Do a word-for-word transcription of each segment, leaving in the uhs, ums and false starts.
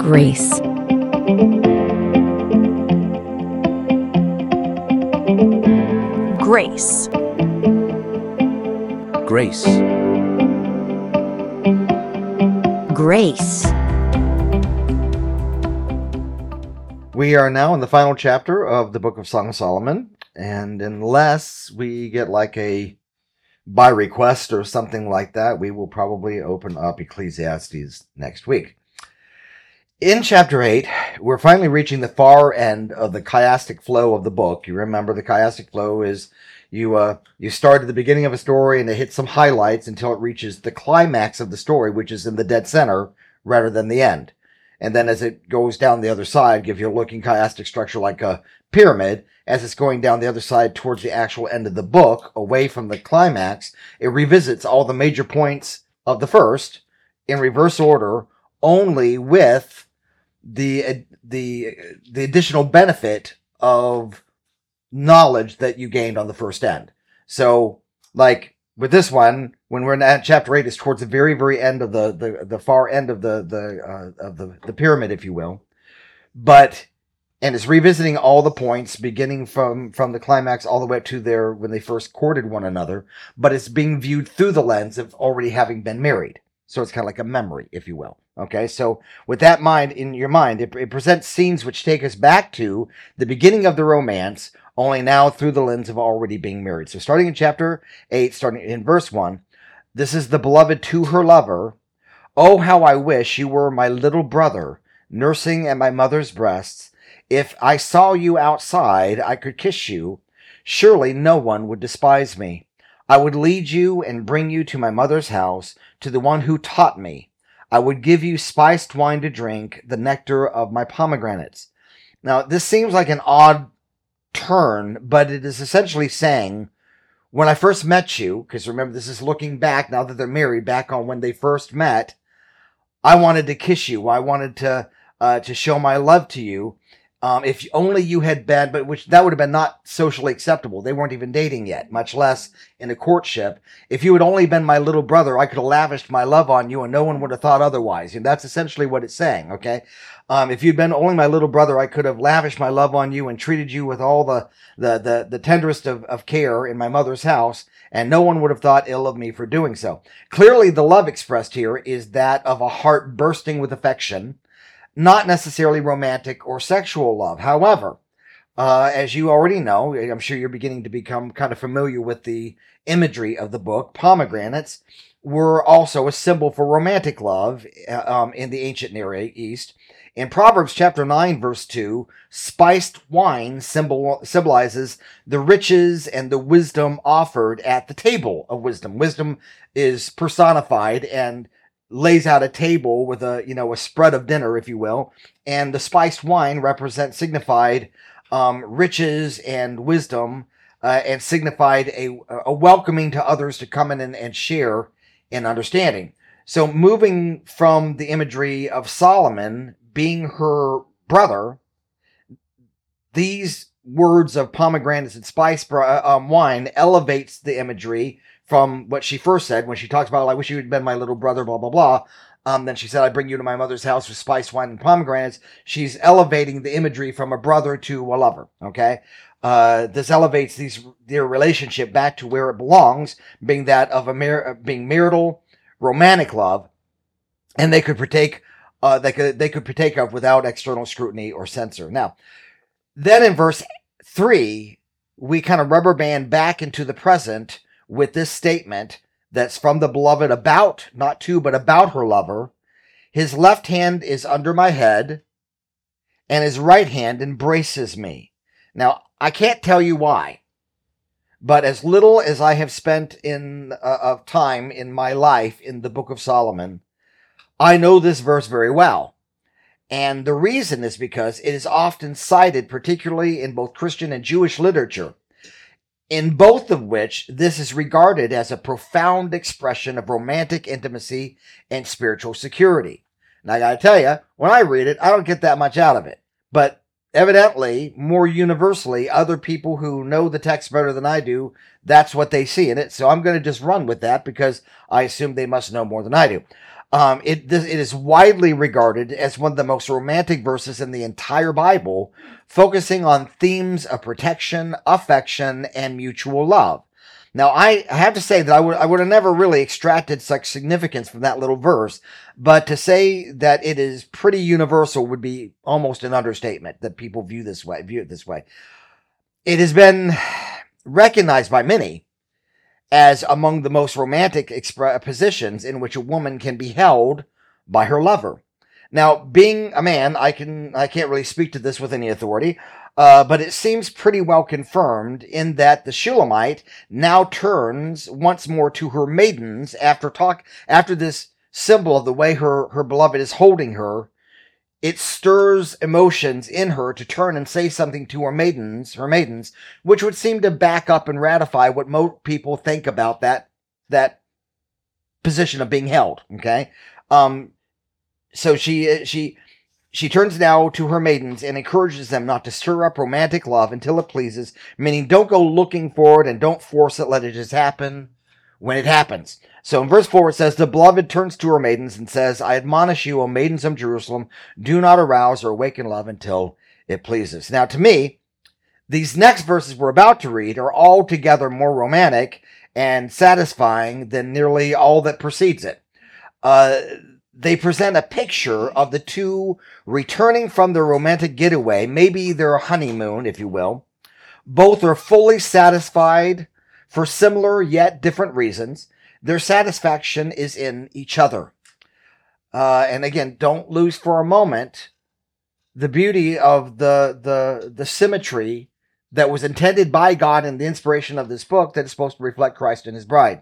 Grace. Grace. Grace. Grace. We are now in the final chapter of the Book of Song of Solomon, and unless we get like a by request or something like that, we will probably open up Ecclesiastes next week. In chapter eight, we're finally reaching the far end of the chiastic flow of the book. You remember the chiastic flow is you uh, you start at the beginning of a story and it hits some highlights until it reaches the climax of the story, which is in the dead center rather than the end. And then as it goes down the other side, give you a looking chiastic structure like a pyramid. As it's going down the other side towards the actual end of the book, away from the climax, it revisits all the major points of the first in reverse order, only with the the the additional benefit of knowledge that you gained on the first end. So, like with this one, when we're at chapter eight, it's towards the very, very end of the the, the far end of the the uh, of the, the pyramid, if you will. But and it's revisiting all the points, beginning from from the climax all the way up to their when they first courted one another. But it's being viewed through the lens of already having been married. So it's kind of like a memory, if you will. Okay, so with that mind in your mind, it, it presents scenes which take us back to the beginning of the romance, only now through the lens of already being married. So starting in chapter eight, starting in verse one, this is the beloved to her lover. Oh, how I wish you were my little brother, nursing at my mother's breasts. If I saw you outside, I could kiss you. Surely no one would despise me. I would lead you and bring you to my mother's house, to the one who taught me. I would give you spiced wine to drink, the nectar of my pomegranates. Now, this seems like an odd turn, but it is essentially saying, when I first met you, because remember, this is looking back, now that they're married, back on when they first met, I wanted to kiss you. I wanted to uh, to show my love to you. Um, if only you had been, but which that would have been not socially acceptable. They weren't even dating yet, much less in a courtship. If you had only been my little brother, I could have lavished my love on you and no one would have thought otherwise. And that's essentially what it's saying, okay? Um, if you'd been only my little brother, I could have lavished my love on you and treated you with all the, the, the, the tenderest of, of care in my mother's house, and no one would have thought ill of me for doing so. Clearly, the love expressed here is that of a heart bursting with affection, not necessarily romantic or sexual love. However, uh, as you already know, I'm sure you're beginning to become kind of familiar with the imagery of the book, pomegranates were also a symbol for romantic love um, in the ancient Near East. In Proverbs chapter nine, verse two, spiced wine symbol, symbolizes the riches and the wisdom offered at the table of wisdom. Wisdom is personified and lays out a table with a, you know, a spread of dinner, if you will. And the spiced wine represents, signified um, riches and wisdom uh, and signified a, a welcoming to others to come in and, and share in understanding. So moving from the imagery of Solomon being her brother, these words of pomegranates and spiced um, wine elevates the imagery from what she first said when she talks about, I wish you had been my little brother, blah, blah, blah. Um, then she said, I bring you to my mother's house with spiced wine and pomegranates. She's elevating the imagery from a brother to a lover, okay? Uh, this elevates these their relationship back to where it belongs, being that of a mar- being marital, romantic love, and they could partake, uh, they could they could partake of without external scrutiny or censor. Now, then in verse three, we kind of rubber band back into the present with this statement that's from the beloved about, not to, but about her lover. His left hand is under my head, and his right hand embraces me. Now, I can't tell you why, but as little as I have spent in uh, of time in my life in the Book of Solomon, I know this verse very well. And the reason is because it is often cited, particularly in both Christian and Jewish literature, in both of which this is regarded as a profound expression of romantic intimacy and spiritual security. And I gotta tell you, when I read it, I don't get that much out of it. But evidently, more universally, other people who know the text better than I do, that's what they see in it. So I'm going to just run with that because I assume they must know more than I do. Um, it, this, it is widely regarded as one of the most romantic verses in the entire Bible, focusing on themes of protection, affection, and mutual love. Now, I have to say that I would I would have never really extracted such significance from that little verse, but to say that it is pretty universal would be almost an understatement, that people view this way, view it this way. It has been recognized by many as among the most romantic expre- positions in which a woman can be held by her lover. Now, being a man, I can I can't really speak to this with any authority. Uh, but it seems pretty well confirmed in that the Shulamite now turns once more to her maidens after talk after this symbol of the way her, her beloved is holding her. It stirs emotions in her to turn and say something to her maidens, her maidens, which would seem to back up and ratify what most people think about that that position of being held. Okay, um, so she she. She turns now to her maidens and encourages them not to stir up romantic love until it pleases, meaning don't go looking for it and don't force it, let it just happen when it happens. So in verse four it says, the beloved turns to her maidens and says, I admonish you, O maidens of Jerusalem, do not arouse or awaken love until it pleases. Now to me, these next verses we're about to read are altogether more romantic and satisfying than nearly all that precedes it. Uh... They present a picture of the two returning from their romantic getaway, maybe their honeymoon, if you will. Both are fully satisfied for similar yet different reasons. Their satisfaction is in each other. Uh, and again, don't lose for a moment the beauty of the, the, the symmetry that was intended by God in the inspiration of this book that is supposed to reflect Christ and his bride.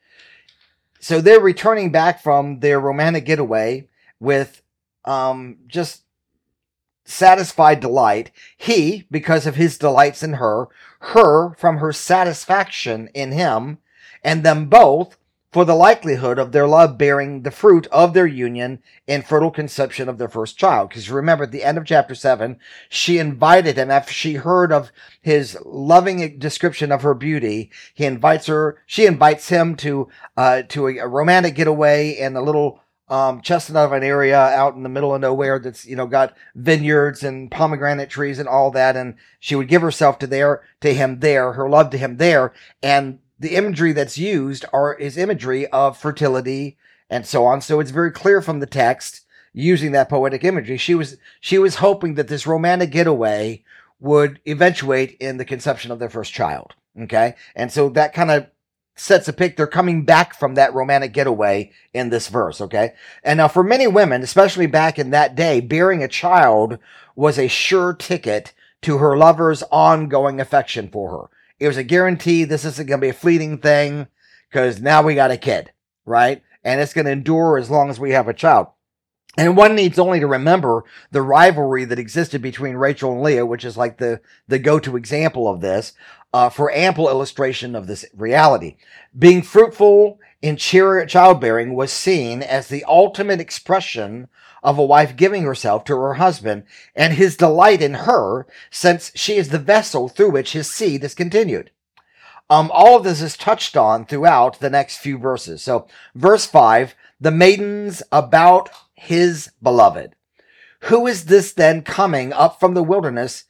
So they're returning back from their romantic getaway with um, just satisfied delight. He, because of his delights in her, her from her satisfaction in him, and them both for the likelihood of their love bearing the fruit of their union in fertile conception of their first child. Because remember, at the end of chapter seven, she invited him, after she heard of his loving description of her beauty, he invites her, she invites him to, uh, to a, a romantic getaway in a little, um, chestnut of an area out in the middle of nowhere that's, you know, got vineyards and pomegranate trees and all that. And she would give herself to there, to him there, her love to him there. And the imagery that's used are is imagery of fertility and so on. So it's very clear from the text, using that poetic imagery, she was she was hoping that this romantic getaway would eventuate in the conception of their first child. Okay, and so that kind of sets a pic. They're coming back from that romantic getaway in this verse. Okay, and now for many women, especially back in that day, bearing a child was a sure ticket to her lover's ongoing affection for her. It was a guarantee this isn't going to be a fleeting thing because now we got a kid, right? And it's going to endure as long as we have a child. And one needs only to remember the rivalry that existed between Rachel and Leah, which is like the, the go-to example of this, uh, for ample illustration of this reality. Being fruitful in childbearing was seen as the ultimate expression of a wife giving herself to her husband and his delight in her, since she is the vessel through which his seed is continued. Um, all of this is touched on throughout the next few verses. So, verse five, the maidens about his beloved. Who is this then coming up from the wilderness,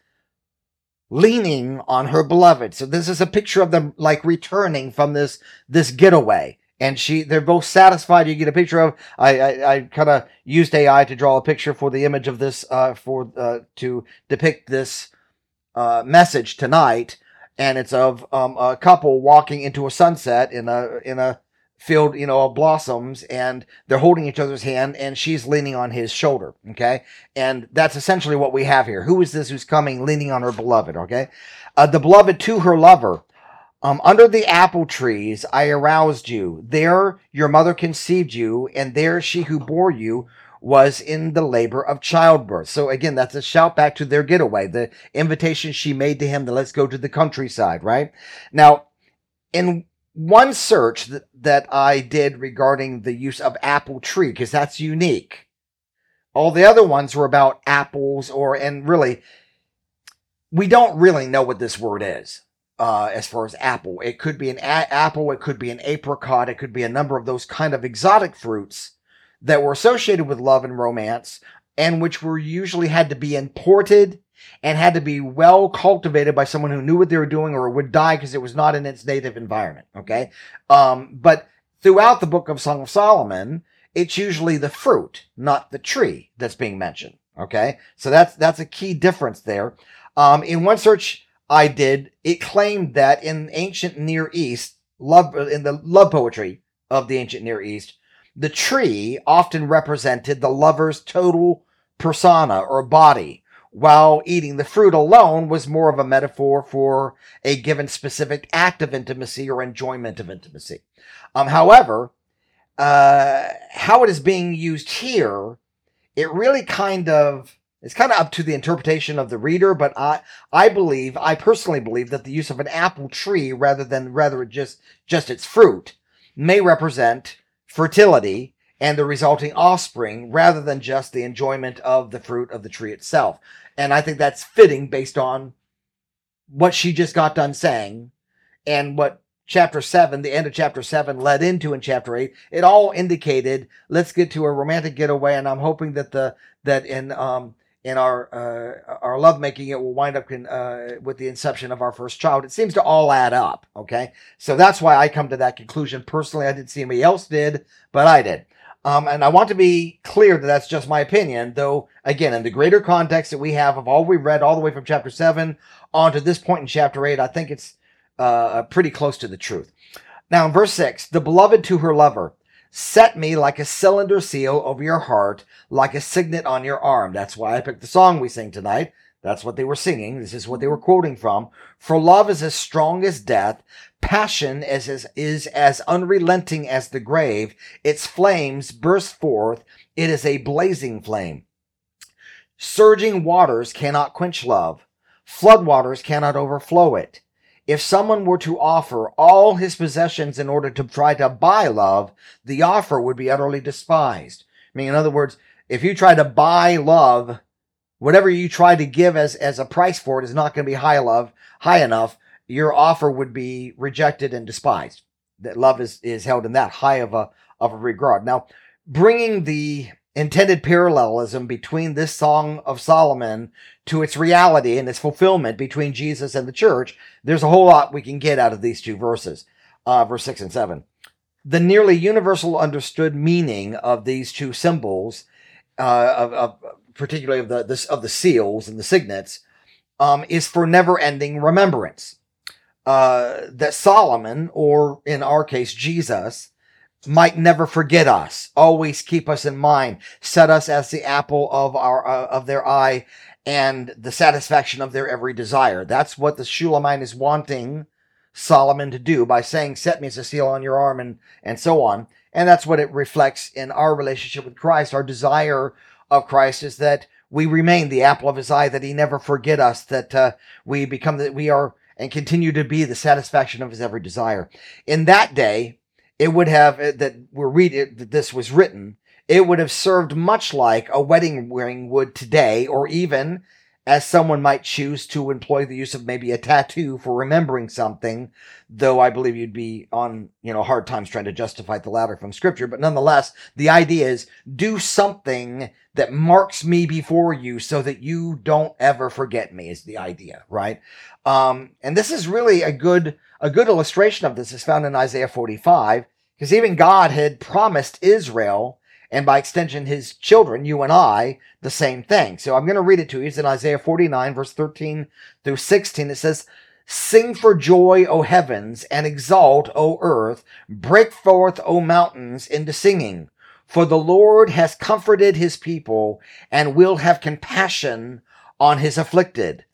leaning on her beloved? So this is a picture of them like returning from this, this getaway. And she, they're both satisfied. You get a picture of, I, I, I kind of used A I to draw a picture for the image of this, uh, for, uh, to depict this, uh, message tonight. And it's of, um, a couple walking into a sunset in a, in a field, you know, of blossoms, and they're holding each other's hand, and she's leaning on his shoulder. Okay. And that's essentially what we have here. Who is this who's coming leaning on her beloved? Okay. Uh, the beloved to her lover. Um, under the apple trees, I aroused you. There your mother conceived you, and there she who bore you was in the labor of childbirth. So again, that's a shout back to their getaway, the invitation she made to him to let's go to the countryside, right? Now, in one search that, that I did regarding the use of apple tree, because that's unique. All the other ones were about apples, or, and really, we don't really know what this word is. Uh, as far as apple, it could be an a- apple, it could be an apricot, it could be a number of those kind of exotic fruits that were associated with love and romance, and which were usually had to be imported and had to be well cultivated by someone who knew what they were doing, or would die because it was not in its native environment. Okay. Um, but throughout the book of Song of Solomon, it's usually the fruit, not the tree, that's being mentioned. Okay. So that's, that's a key difference there. Um, in one search I did, it claimed that in ancient Near East, love, in the love poetry of the ancient Near East, the tree often represented the lover's total persona or body, while eating the fruit alone was more of a metaphor for a given specific act of intimacy or enjoyment of intimacy. Um, however, uh, how it is being used here, it really kind of, it's kind of up to the interpretation of the reader, but I, I believe, I personally believe that the use of an apple tree rather than rather just, just its fruit may represent fertility and the resulting offspring rather than just the enjoyment of the fruit of the tree itself. And I think that's fitting based on what she just got done saying and what chapter seven, the end of chapter seven led into in chapter eight. It all indicated, let's get to a romantic getaway. And I'm hoping that the, that in, um, in our, uh, our lovemaking, it will wind up in, uh, with the inception of our first child. It seems to all add up. Okay. So that's why I come to that conclusion. Personally, I didn't see anybody else did, but I did. Um, and I want to be clear that that's just my opinion, though, again, in the greater context that we have of all we've read all the way from chapter seven on to this point in chapter eight, I think it's, uh, pretty close to the truth. Now in verse six, the beloved to her lover, set me like a cylinder seal over your heart, like a signet on your arm. That's why I picked the song we sing tonight. That's what they were singing. This is what they were quoting from. For love is as strong as death. Passion is, is, is as unrelenting as the grave. Its flames burst forth. It is a blazing flame. Surging waters cannot quench love. Floodwaters cannot overflow it. If someone were to offer all his possessions in order to try to buy love, the offer would be utterly despised. I mean, in other words, if you try to buy love, whatever you try to give as, as a price for it is not going to be high love, high enough. Your offer would be rejected and despised. That love is, is held in that high of a, of a regard. Now, bringing the intended parallelism between this Song of Solomon to its reality and its fulfillment between Jesus and the church, there's a whole lot we can get out of these two verses, uh, verse six and seven. The nearly universal understood meaning of these two symbols, uh, of, of particularly of the this, of the seals and the signets, um, is for never-ending remembrance. Uh, that Solomon, or in our case Jesus, might never forget us, always keep us in mind, set us as the apple of our uh, of their eye, and the satisfaction of their every desire. That's what the Shulamite is wanting Solomon to do by saying, set me as a seal on your arm, and, and so on. And that's what it reflects in our relationship with Christ. Our desire of Christ is that we remain the apple of his eye, that he never forget us, that uh, we become, that we are and continue to be the satisfaction of his every desire. In that day, it would have, that we're reading, that this was written, it would have served much like a wedding ring would today, or even as someone might choose to employ the use of maybe a tattoo for remembering something, though I believe you'd be on, you know, hard times trying to justify the latter from scripture. But nonetheless, the idea is do something that marks me before you so that you don't ever forget me, is the idea, right? Um, and this is really a good, a good illustration of this is found in Isaiah forty-five, because even God had promised Israel, and by extension his children, you and I, the same thing. So I'm going to read it to you. It's in Isaiah forty-nine, verse thirteen through sixteen. It says, sing for joy, O heavens, and exalt, O earth. Break forth, O mountains, into singing. For the Lord has comforted his people, and will have compassion on his afflicted.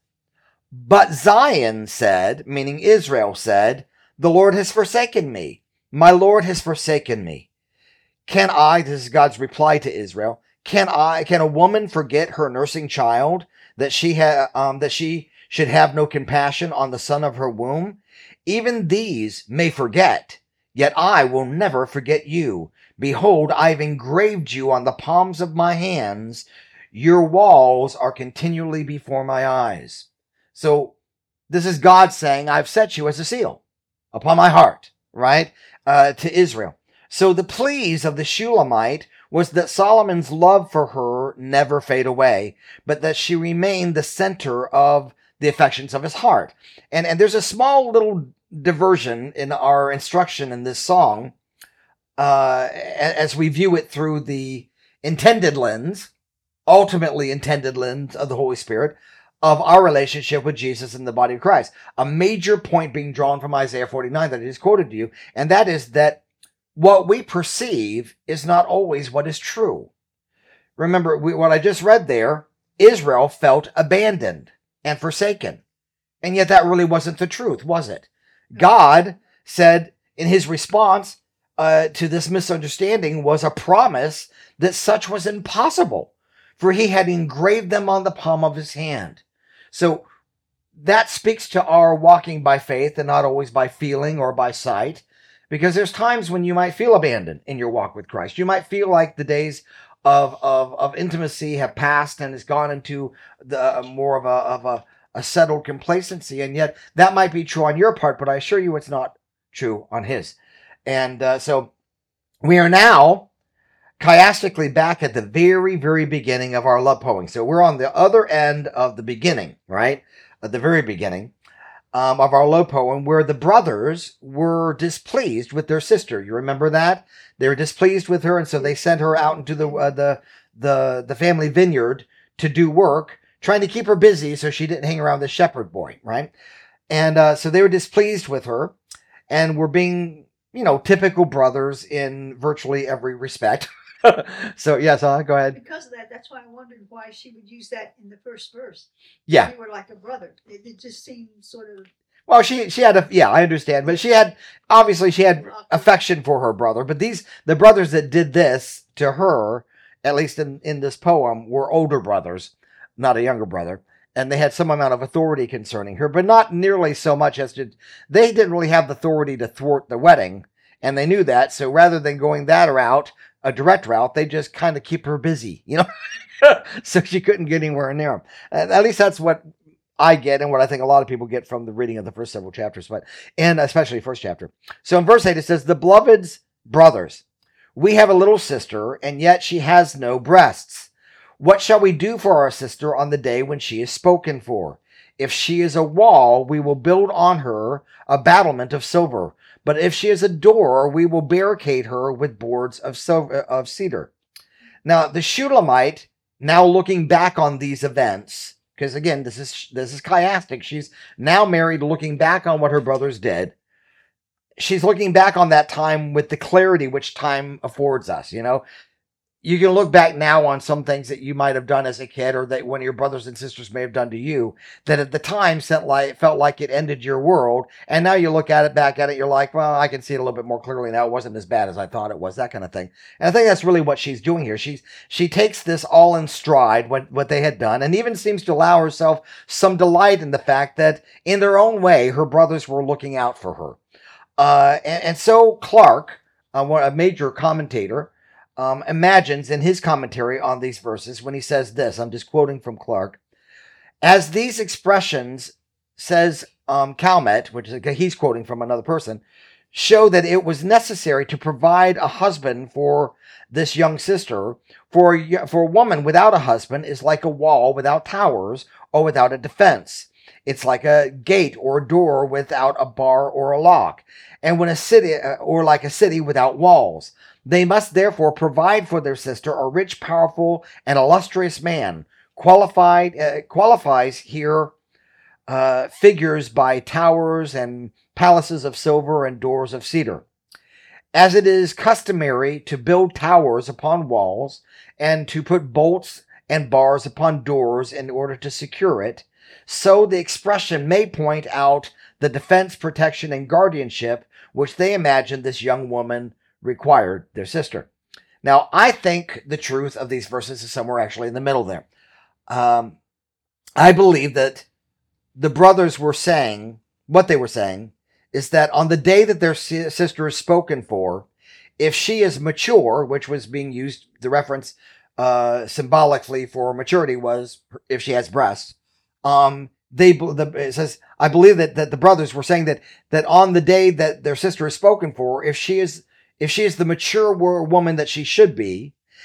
But Zion said, meaning Israel said, the Lord has forsaken me. My Lord has forsaken me. Can I, this is God's reply to Israel, can I, can a woman forget her nursing child, that she ha, um, that she should have no compassion on the son of her womb? Even these may forget, yet I will never forget you. Behold, I've engraved you on the palms of my hands. Your walls are continually before my eyes. So this is God saying, I've set you as a seal upon my heart, right? Uh, to Israel. So the pleas of the Shulamite was that Solomon's love for her never fade away, but that she remained the center of the affections of his heart. And, and there's a small little diversion in our instruction in this song uh, as we view it through the intended lens, ultimately intended lens of the Holy Spirit, of our relationship with Jesus and the body of Christ. A major point being drawn from Isaiah forty-nine that I just quoted to you, and that is that what we perceive is not always what is true. Remember, we, what I just read there, Israel felt abandoned and forsaken. And yet that really wasn't the truth, was it? God said in his response uh, to this misunderstanding was a promise that such was impossible, for he had engraved them on the palm of his hand. So that speaks to our walking by faith and not always by feeling or by sight, because there's times when you might feel abandoned in your walk with Christ. You might feel like the days of of, of intimacy have passed and has gone into the more of a of a, a settled complacency, and yet that might be true on your part, but I assure you it's not true on his. And uh, so we are now chiastically back at the very, very beginning of our love poem. So we're on the other end of the beginning, right? At the very beginning um, of our love poem, where the brothers were displeased with their sister. You remember that? They were displeased with her, and so they sent her out into the uh, the the the family vineyard to do work, trying to keep her busy so she didn't hang around the shepherd boy, right? And uh, so they were displeased with her, and were being, you know, typical brothers in virtually every respect. So yes, uh, go ahead. Because of that, that's why I wondered why she would use that in the first verse. Yeah, We were like a brother. It, it just seemed sort of. well, she she had a yeah, I understand, but she had obviously she had affection for her brother. But these the brothers that did this to her, at least in in this poem, were older brothers, not a younger brother, and they had some amount of authority concerning her, but not nearly so much as to they didn't really have the authority to thwart the wedding, and they knew that. So rather than going that route, a direct route, they just kind of keep her busy, you know, so she couldn't get anywhere near him. And at least that's what I get, and what I think a lot of people get from the reading of the first several chapters, but and especially first chapter. So in verse eight it says, "The beloved's brothers, we have a little sister, and yet she has no breasts. What shall we do for our sister on the day when she is spoken for? If she is a wall, we will build on her a battlement of silver. But if she is a door, we will barricade her with boards of silver, of cedar." Now, the Shulamite, now looking back on these events, because again, this is this is chiastic. She's now married, looking back on what her brothers did. She's looking back on that time with the clarity which time affords us, you know. You can look back now on some things that you might have done as a kid, or that one of your brothers and sisters may have done to you, that at the time felt like, felt like it ended your world. And now you look at it, back at it, you're like, well, I can see it a little bit more clearly now. It wasn't as bad as I thought it was, that kind of thing. And I think that's really what she's doing here. She's, she takes this all in stride, what, what they had done, and even seems to allow herself some delight in the fact that in their own way, her brothers were looking out for her. Uh, and, and so Clark, uh, a major commentator, Um, imagines in his commentary on these verses when he says this, I'm just quoting from Clark, "As these expressions," says um, Calmet, which is, he's quoting from another person, "show that it was necessary to provide a husband for this young sister, for, for a woman without a husband is like a wall without towers or without a defense. It's like a gate or a door without a bar or a lock, and when a city, or like a city without walls. They must therefore provide for their sister a rich, powerful, and illustrious man, qualified uh, qualifies here uh, figures by towers and palaces of silver and doors of cedar. As it is customary to build towers upon walls and to put bolts and bars upon doors in order to secure it, so the expression may point out the defense, protection, and guardianship which they imagine this young woman required their sister." Now, I think the truth of these verses is somewhere actually in the middle there. Um, I believe that the brothers were saying, what they were saying, is that on the day that their sister is spoken for, if she is mature, which was being used, the reference uh, symbolically for maturity was if she has breasts, um, they the, it says, I believe that, that the brothers were saying that that on the day that their sister is spoken for, if she is If she is the mature woman that she should be,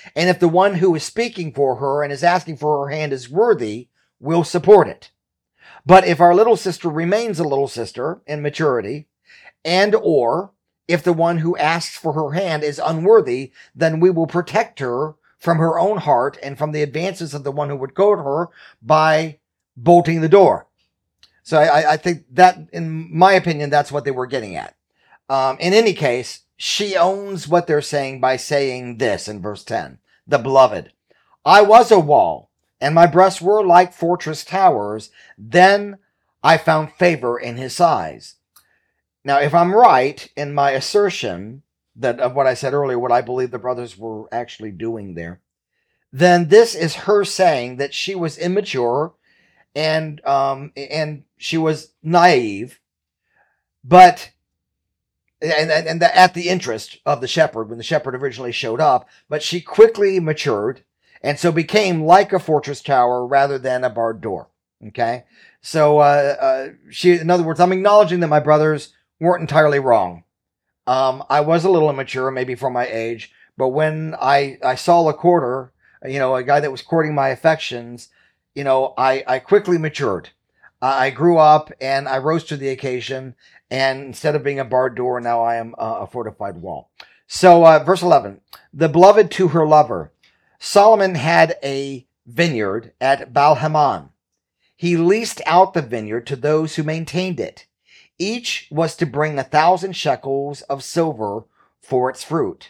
And if the one who is speaking for her and is asking for her hand is worthy, we'll support it. But if our little sister remains a little sister in maturity, and or if the one who asks for her hand is unworthy, then we will protect her from her own heart and from the advances of the one who would goad her by bolting the door. So I, I think that, in my opinion, that's what they were getting at. Um, in any case, she owns what they're saying by saying this in verse ten. The beloved, I was a wall, and my breasts were like fortress towers. Then I found favor in his eyes. Now, if I'm right in my assertion that of what I said earlier, what I believe the brothers were actually doing there, then this is her saying that she was immature and um, and she was naive, but and and the, at the interest of the shepherd when the shepherd originally showed up, but she quickly matured and so became like a fortress tower rather than a barred door. Okay, so uh, uh, she, in other words, I'm acknowledging that my brothers weren't entirely wrong. Um, I was a little immature, maybe for my age, but when I, I saw a courter, you know, a guy that was courting my affections, you know, I, I quickly matured. Uh, I grew up and I rose to the occasion, and instead of being a barred door, now I am uh, a fortified wall. So, uh, verse eleven, the beloved to her lover. Solomon had a vineyard at Baal-Hamon. He leased out the vineyard to those who maintained it. Each was to bring a thousand shekels of silver for its fruit.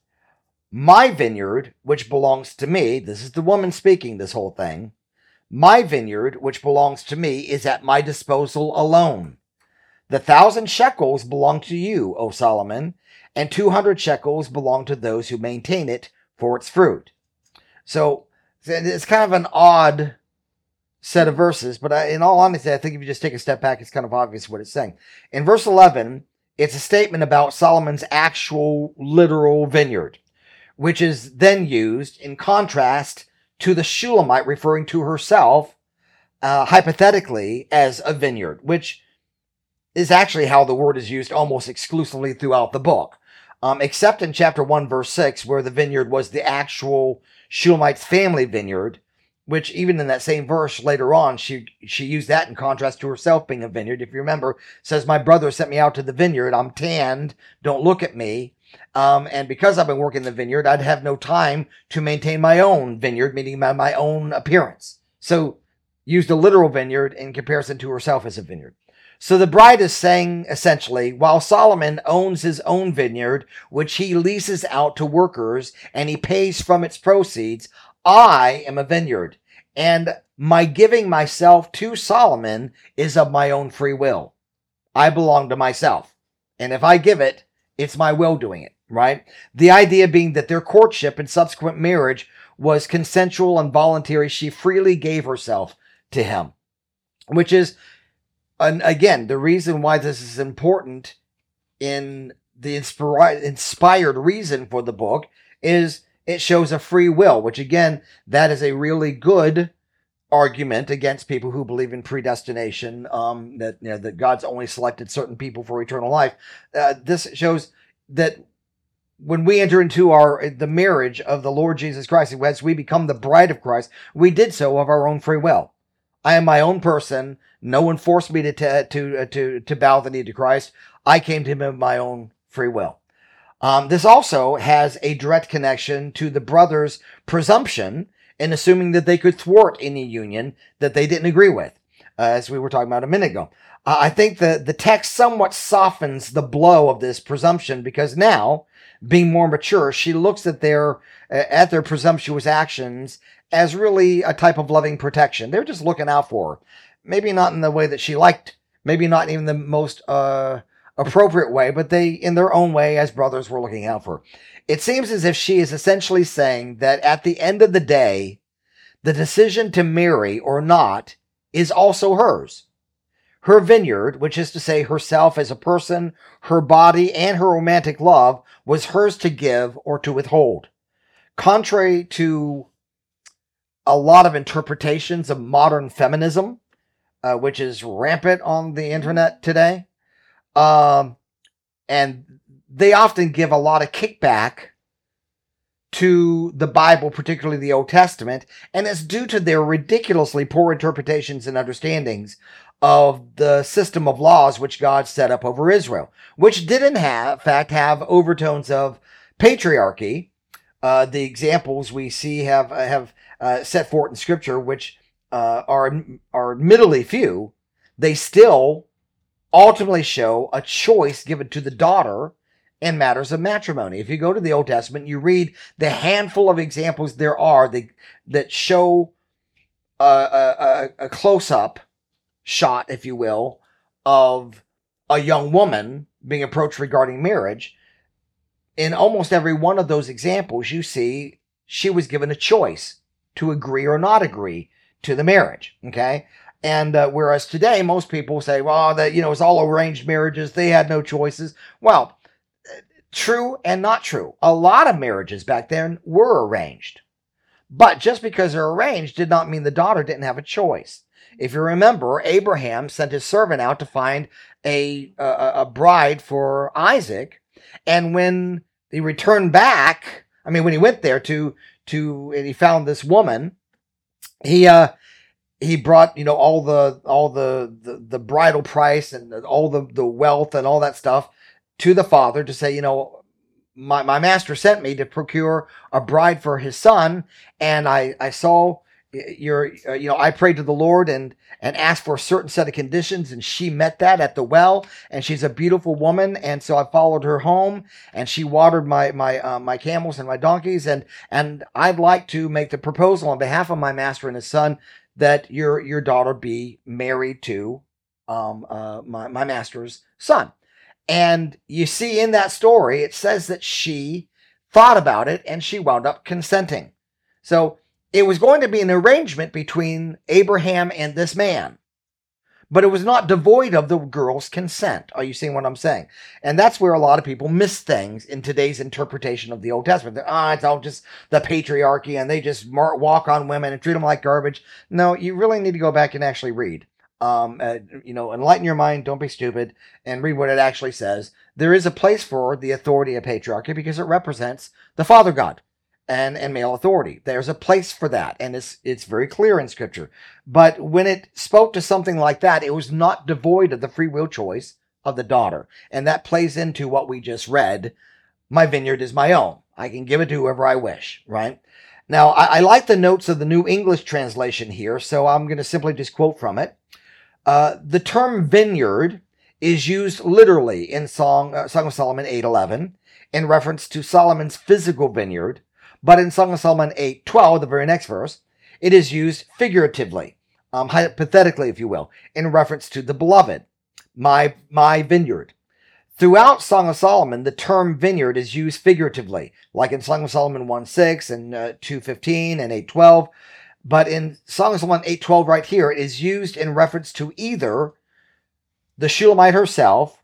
My vineyard, which belongs to me, this is the woman speaking this whole thing, my vineyard, which belongs to me, is at my disposal alone. The thousand shekels belong to you, O Solomon, and two hundred shekels belong to those who maintain it for its fruit. So it's kind of an odd set of verses, but I, in all honesty, I think if you just take a step back, it's kind of obvious what it's saying. In verse eleven, it's a statement about Solomon's actual literal vineyard, which is then used in contrast to the Shulamite referring to herself, uh, hypothetically, as a vineyard, which is actually how the word is used almost exclusively throughout the book, um, except in chapter one, verse six, where the vineyard was the actual Shulamite's family vineyard, which even in that same verse later on, she she used that in contrast to herself being a vineyard. If you remember, it says, my brother sent me out to the vineyard. I'm tanned. Don't look at me. Um, and because I've been working the vineyard, I'd have no time to maintain my own vineyard, meaning my, my own appearance. So used a literal vineyard in comparison to herself as a vineyard. So the bride is saying, essentially, while Solomon owns his own vineyard, which he leases out to workers, and he pays from its proceeds, I am a vineyard, and my giving myself to Solomon is of my own free will. I belong to myself, and if I give it, it's my will doing it, right? The idea being that their courtship and subsequent marriage was consensual and voluntary. She freely gave herself to him, which is, and again, the reason why this is important in the inspired, inspired reason for the book is it shows a free will, which again, that is a really good argument against people who believe in predestination, um, that, you know, that God's only selected certain people for eternal life. Uh, this shows that when we enter into our the marriage of the Lord Jesus Christ, as we become the bride of Christ, we did so of our own free will. I am my own person. No one forced me to to to to, to bow the knee to Christ. I came to him of my own free will. Um, this also has a direct connection to the brothers' presumption in assuming that they could thwart any union that they didn't agree with, uh, as we were talking about a minute ago. Uh, I think the, the text somewhat softens the blow of this presumption, because now, being more mature, she looks at their uh, at their presumptuous actions as really a type of loving protection. They're just looking out for her. Maybe not in the way that she liked, maybe not even the most uh, appropriate way, but they, in their own way, as brothers, were looking out for her. It seems as if she is essentially saying that at the end of the day, the decision to marry or not is also hers. Her vineyard, which is to say herself as a person, her body, and her romantic love, was hers to give or to withhold. Contrary to a lot of interpretations of modern feminism, uh, which is rampant on the internet today, um, and they often give a lot of kickback to the Bible, particularly the Old Testament, and it's due to their ridiculously poor interpretations and understandings of the system of laws which God set up over Israel, which did have, in fact, have overtones of patriarchy. Uh, the examples we see have have uh, set forth in Scripture, which uh, are are admittedly few, they still ultimately show a choice given to the daughter in matters of matrimony. If you go to the Old Testament, you read the handful of examples there are that, that show a, a, a close-up shot, if you will, of a young woman being approached regarding marriage. In almost every one of those examples, you see she was given a choice to agree or not agree to the marriage, okay? And uh, whereas today, most people say, well, that, you know, it's all arranged marriages. They had no choices. Well, true and not true. A lot of marriages back then were arranged. But just because they're arranged did not mean the daughter didn't have a choice. If you remember, Abraham sent his servant out to find a, a, a bride for Isaac. And when he returned back, I mean, when he went there to, to and he found this woman, he, uh, he brought, you know, all the, all the, the, the bridal price and all the, the wealth and all that stuff to the father to say, you know, my, my master sent me to procure a bride for his son. And I, I saw your, uh, you know, I prayed to the Lord and, and asked for a certain set of conditions. And she met that at the well, and she's a beautiful woman. And so I followed her home, and she watered my, my, uh, my camels and my donkeys. And, and I'd like to make the proposal on behalf of my master and his son that your, your daughter be married to, um, uh, my, my master's son. And you see in that story, it says that she thought about it and she wound up consenting. So it was going to be an arrangement between Abraham and this man, but it was not devoid of the girl's consent. Are you seeing what I'm saying? And that's where a lot of people miss things in today's interpretation of the Old Testament. Ah, oh, it's all just the patriarchy and they just walk on women and treat them like garbage. No, you really need to go back and actually read. Um, uh, you know, enlighten your mind, don't be stupid, and read what it actually says. There is a place for the authority of patriarchy because it represents the Father God and, and male authority. There's a place for that, and it's, it's very clear in Scripture. But when it spoke to something like that, it was not devoid of the free will choice of the daughter. And that plays into what we just read. My vineyard is my own. I can give it to whoever I wish, right? Now, I, I like the notes of the New English translation here, so I'm going to simply just quote from it. Uh, the term vineyard is used literally in Song, uh, Song of Solomon eight eleven in reference to Solomon's physical vineyard, but in Song of Solomon eight twelve, the very next verse, it is used figuratively, um, hypothetically, if you will, in reference to the beloved, my, my vineyard. Throughout Song of Solomon, the term vineyard is used figuratively, like in Song of Solomon one six and uh, two fifteen and eight twelve. But in Song of Solomon eight twelve right here, it is used in reference to either the Shulamite herself,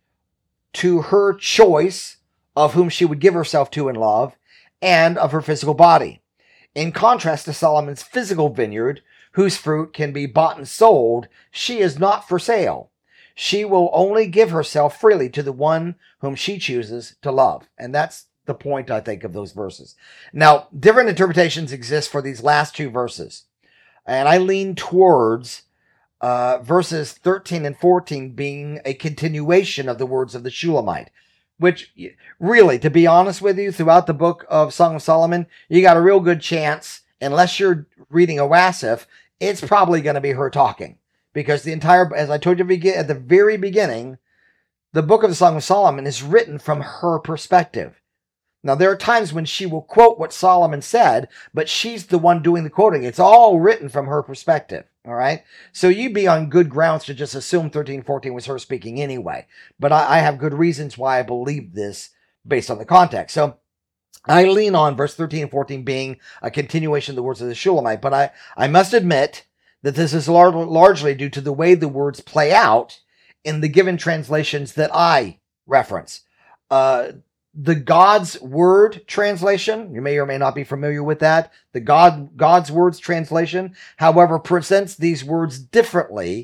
to her choice of whom she would give herself to in love, and of her physical body. In contrast to Solomon's physical vineyard, whose fruit can be bought and sold, she is not for sale. She will only give herself freely to the one whom she chooses to love. And that's the point, I think, of those verses. Now, different interpretations exist for these last two verses. And I lean towards uh, verses thirteen and fourteen being a continuation of the words of the Shulamite. Which, really, to be honest with you, throughout the book of Song of Solomon, you got a real good chance, unless you're reading a Wasif, it's probably going to be her talking. Because the entire, as I told you at the very beginning, the book of the Song of Solomon is written from her perspective. Now, there are times when she will quote what Solomon said, but she's the one doing the quoting. It's all written from her perspective, all right? So you'd be on good grounds to just assume thirteen fourteen was her speaking anyway. But I, I have good reasons why I believe this based on the context. So I lean on verse thirteen and fourteen being a continuation of the words of the Shulamite. But I, I must admit that this is lar- largely due to the way the words play out in the given translations that I reference. Uh... The God's Word translation, you may or may not be familiar with that. The God God's Words translation, however, presents these words differently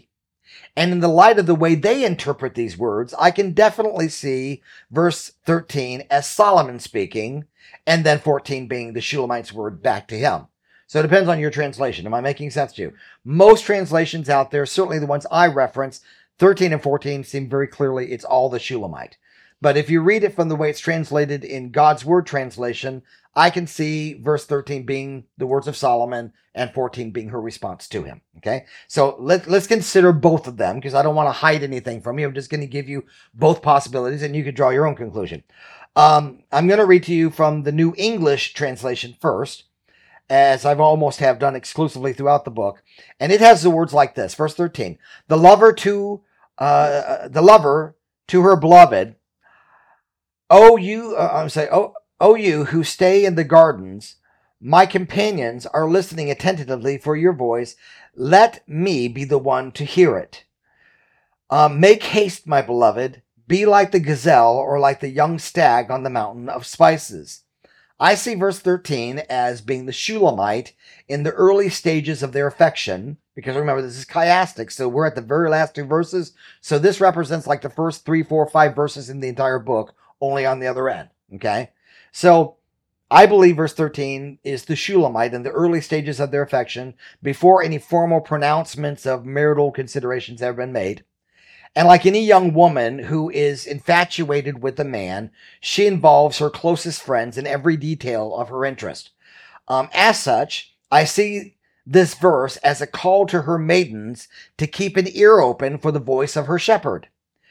And in the light of the way they interpret these words, I can definitely see verse thirteen as Solomon speaking, and then fourteen being the Shulamite's word back to him. So it depends on your translation. Am I making sense to you? Most translations out there, certainly the ones I reference, thirteen and fourteen seem very clearly it's all the Shulamite. But if you read it from the way it's translated in God's Word translation, I can see verse thirteen being the words of Solomon and fourteen being her response to him. Okay, so let, let's consider both of them because I don't want to hide anything from you. I'm just going to give you both possibilities and you can draw your own conclusion. Um, I'm going to read to you from the New English translation first, as I've almost have done exclusively throughout the book. And it has the words like this, verse thirteen. The lover to, uh, the lover to her beloved, Oh, you, uh, I'm saying, oh, oh, you who stay in the gardens, my companions are listening attentively for your voice. Let me be the one to hear it. Um, make haste, my beloved. Be like the gazelle or like the young stag on the mountain of spices. I see verse thirteen as being the Shulamite in the early stages of their affection, because remember, this is chiastic, so we're at the very last two verses. So this represents like the first three, four, five verses in the entire book, only on the other end, okay? So I believe verse thirteen is the Shulamite in the early stages of their affection before any formal pronouncements of marital considerations have been made. And like any young woman who is infatuated with a man, she involves her closest friends in every detail of her interest. Um, as such, I see this verse as a call to her maidens to keep an ear open for the voice of her shepherd.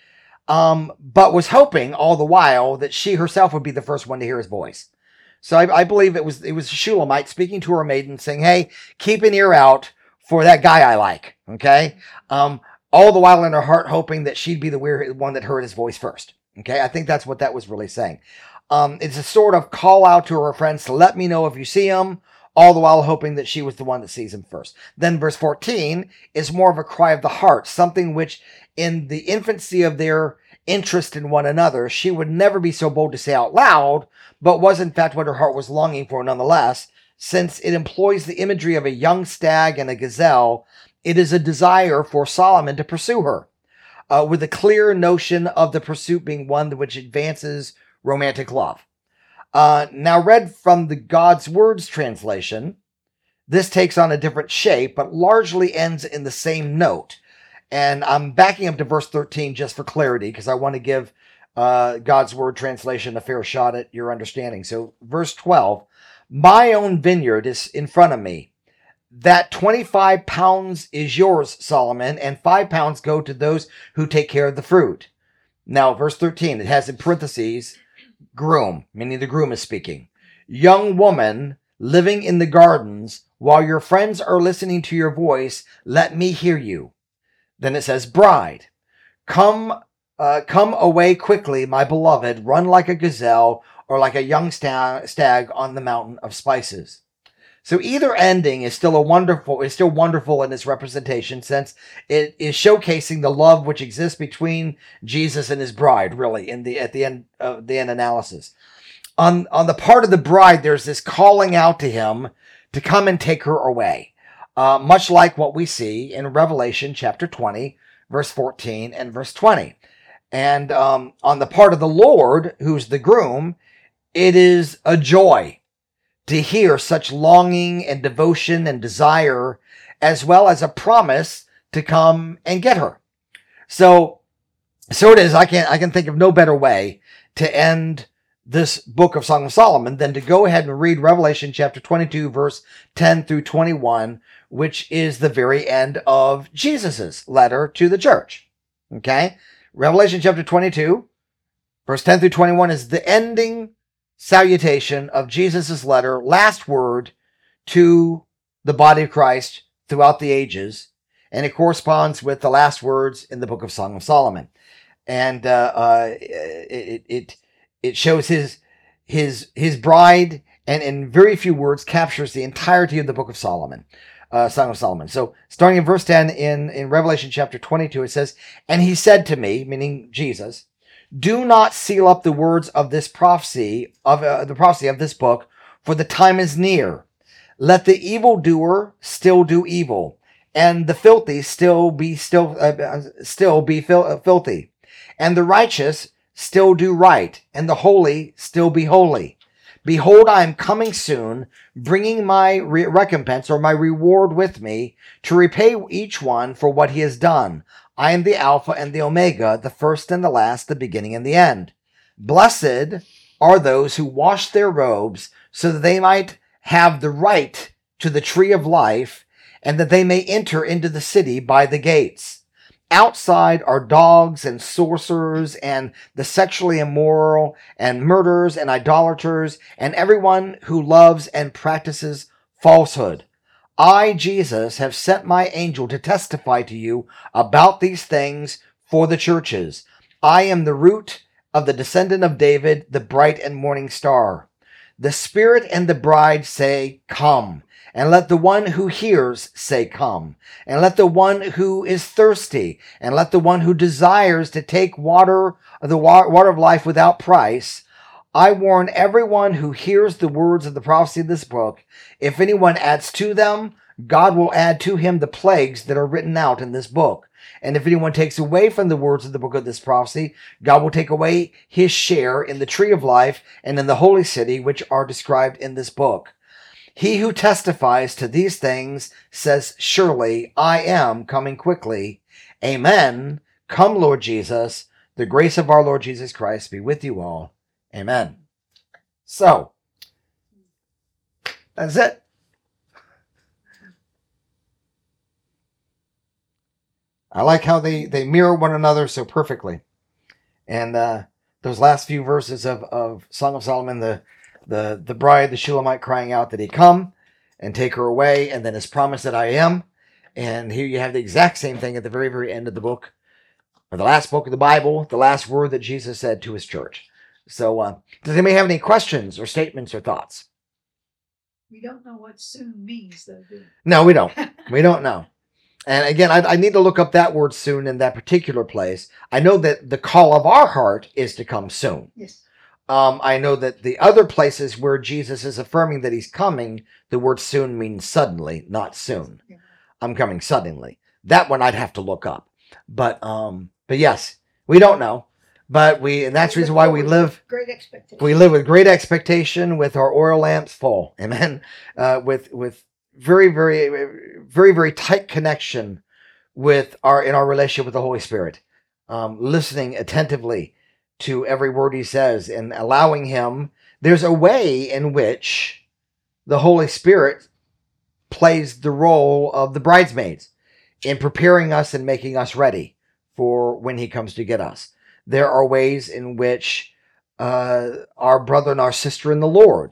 Um, but was hoping all the while that she herself would be the first one to hear his voice. So I, I believe it was it was Shulamite speaking to her maiden, saying, "Hey, keep an ear out for that guy I like." Okay, um, all the while in her heart hoping that she'd be the weird one that heard his voice first. Okay, I think that's what that was really saying. Um, it's a sort of call out to her friends to let me know if you see him, all the while hoping that she was the one that sees him first. Then verse fourteen is more of a cry of the heart, something which in the infancy of their interest in one another, she would never be so bold to say out loud, but was in fact what her heart was longing for nonetheless, since it employs the imagery of a young stag and a gazelle. It is a desire for Solomon to pursue her, uh, with a clear notion of the pursuit being one which advances romantic love. Uh, now read from the God's Words translation, this takes on a different shape, but largely ends in the same note. And I'm backing up to verse thirteen just for clarity, because I want to give uh, God's Word translation a fair shot at your understanding. So verse twelve, my own vineyard is in front of me. That twenty-five pounds is yours, Solomon, and five pounds go to those who take care of the fruit. Now, verse thirteen, it has in parentheses, groom, meaning the groom is speaking. Young woman living in the gardens, while your friends are listening to your voice, let me hear you. Then it says, bride, come, uh, come away quickly, my beloved, run like a gazelle or like a young sta- stag on the mountain of spices. So either ending is still a wonderful, is still wonderful in its representation, since it is showcasing the love which exists between Jesus and his bride, really, in the at the end of the end analysis. On on the part of the bride, there's this calling out to him to come and take her away. Uh, much like what we see in Revelation chapter twenty, verse fourteen and verse twenty. And um, on the part of the Lord, who's the groom, it is a joy to hear such longing and devotion and desire, as well as a promise to come and get her. So, so it is, I can, I can think of no better way to end this book of Song of Solomon than to go ahead and read Revelation chapter twenty-two, verse ten through twenty-one, which is the very end of Jesus's letter to the church. Okay? Revelation chapter twenty-two, verse ten through twenty-one is the ending salutation of Jesus's letter, last word to the body of Christ throughout the ages, and it corresponds with the last words in the book of Song of Solomon. And uh, uh, it, it it shows his his his bride, and in very few words captures the entirety of the book of Solomon, uh, Song of Solomon. So starting in verse ten in, in Revelation chapter twenty-two, it says, and he said to me, meaning Jesus, do not seal up the words of this prophecy, of uh, the prophecy of this book, for the time is near. Let the evildoer still do evil, and the filthy still be still uh, still be fil- uh, filthy, and the righteous still do right, and the holy still be holy. Behold, I am coming soon, bringing my re- recompense or my reward with me to repay each one for what he has done. I am the Alpha and the Omega, the first and the last, the beginning and the end. Blessed are those who wash their robes so that they might have the right to the tree of life and that they may enter into the city by the gates. Outside are dogs and sorcerers and the sexually immoral and murderers and idolaters and everyone who loves and practices falsehood. I, Jesus, have sent my angel to testify to you about these things for the churches. I am the root of the descendant of David, the bright and morning star. The Spirit and the bride say, Come. And let the one who hears say, Come. And let the one who is thirsty, and let the one who desires to take water, the water of life without price. I warn everyone who hears the words of the prophecy of this book. If anyone adds to them, God will add to him the plagues that are written out in this book. And if anyone takes away from the words of the book of this prophecy, God will take away his share in the tree of life and in the holy city, which are described in this book. He who testifies to these things says, Surely I am coming quickly. Amen. Come, Lord Jesus. The grace of our Lord Jesus Christ be with you all. Amen. So, that's it. I like how they, they mirror one another so perfectly. And uh, those last few verses of, of Song of Solomon, the The the bride, the Shulamite, crying out that he come and take her away, and then his promise that I am. And here you have the exact same thing at the very, very end of the book, or the last book of the Bible, the last word that Jesus said to his church. So uh, does anybody have any questions or statements or thoughts? We don't know what soon means, though, do we? No, we don't. We don't know. And again, I, I need to look up that word soon in that particular place. I know that the call of our heart is to come soon. Yes. Um, I know that the other places where Jesus is affirming that he's coming, the word soon means suddenly, not soon. Yeah. I'm coming suddenly. That one I'd have to look up. But um, but yes, we don't know. But we, and that's the reason why we live. Great expectation. We live with great expectation, with our oil lamps full. Amen. Uh, with with very very very very tight connection with our in our relationship with the Holy Spirit, um, listening attentively to every word he says and allowing him. There's a way in which the Holy Spirit plays the role of the bridesmaids in preparing us and making us ready for when he comes to get us. There are ways in which uh, our brother and our sister in the Lord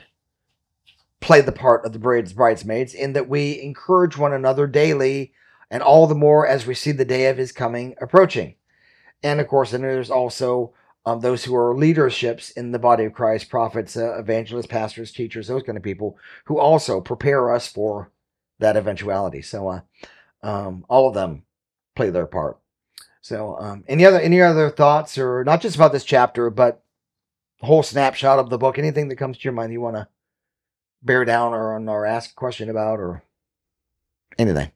play the part of the bridesmaids, in that we encourage one another daily, and all the more as we see the day of his coming approaching. And of course, then there's also um, those who are leaderships in the body of Christ, prophets, uh, evangelists, pastors, teachers, those kind of people, who also prepare us for that eventuality. So uh, um, all of them play their part. So um, any other any other thoughts, or not just about this chapter, but the whole snapshot of the book? Anything that comes to your mind you want to bear down or, or ask a question about, or anything?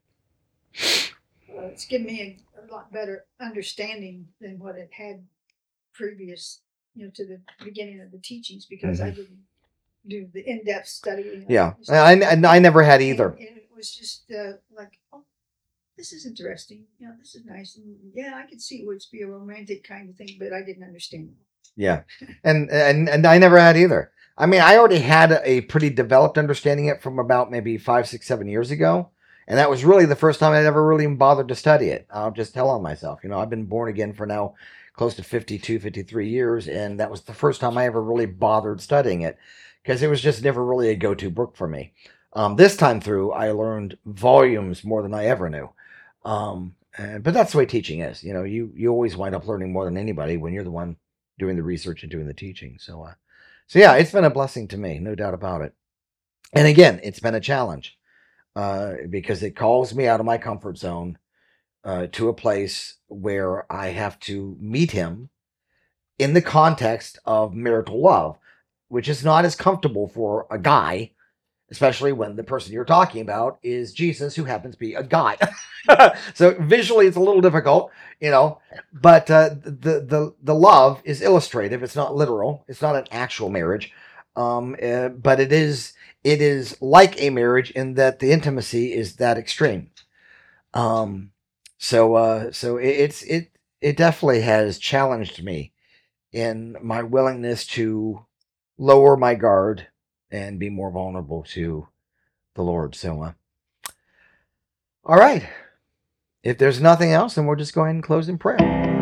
Well, it's given me a, a lot better understanding than what it had previous, you know, to the beginning of the teachings, because mm-hmm. I didn't do the in-depth study. You know, yeah, I, I, I never had either. And, and it was just uh, like, oh, this is interesting. You know, this is nice. And yeah, I could see it would be a romantic kind of thing, but I didn't understand it. Yeah, and and and I never had either. I mean, I already had a pretty developed understanding it from about maybe five, six, seven years ago. And that was really the first time I'd ever really bothered to study it. I'll just tell on myself. You know, I've been born again for now close to fifty-two, fifty-three years. And that was the first time I ever really bothered studying it, because it was just never really a go-to book for me. Um, this time through, I learned volumes more than I ever knew. Um, and, but that's the way teaching is. You know, you, you always wind up learning more than anybody when you're the one doing the research and doing the teaching. So, uh, so yeah, it's been a blessing to me, no doubt about it. And again, it's been a challenge. Uh, because it calls me out of my comfort zone uh, to a place where I have to meet him in the context of marital love, which is not as comfortable for a guy especially when the person you're talking about is Jesus, who happens to be a guy. So visually, it's a little difficult, you know. But uh, the the the love is illustrative. It's not literal. It's not an actual marriage, um, uh, but it is it is like a marriage in that the intimacy is that extreme. Um, so uh, so it, it's it it definitely has challenged me in my willingness to lower my guard and be more vulnerable to the Lord. So, uh, all right. If there's nothing else, then we'll just go ahead and close in prayer.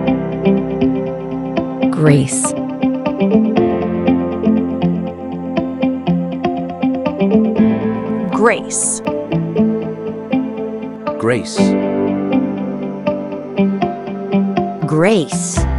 Grace. Grace. Grace. Grace.